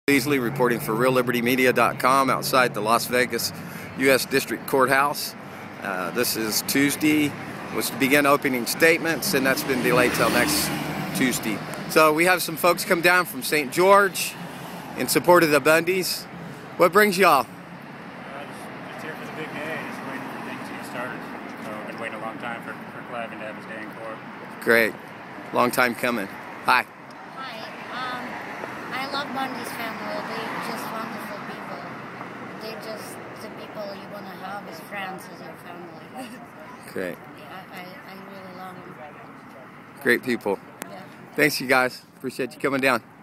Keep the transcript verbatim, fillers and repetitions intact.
Beasley reporting for Real Liberty Media dot com outside the Las Vegas U S District Courthouse. Uh, this is Tuesday, was to begin opening statements, and that's been delayed till next Tuesday. So we have some folks come down from Saint George in support of the Bundys. What brings y'all? Uh, just, just here for the big day, just waiting for things to get started. So I've been waiting a long time for, for Clevin to have his day in court. Great. Long time coming. Hi. Hi. Um, I love Bundy's family. They're just wonderful people. They're just the people you want to have as friends, as your family. Great. Yeah, I, I really love them. Great people. Yeah. Thanks, you guys. Appreciate you coming down.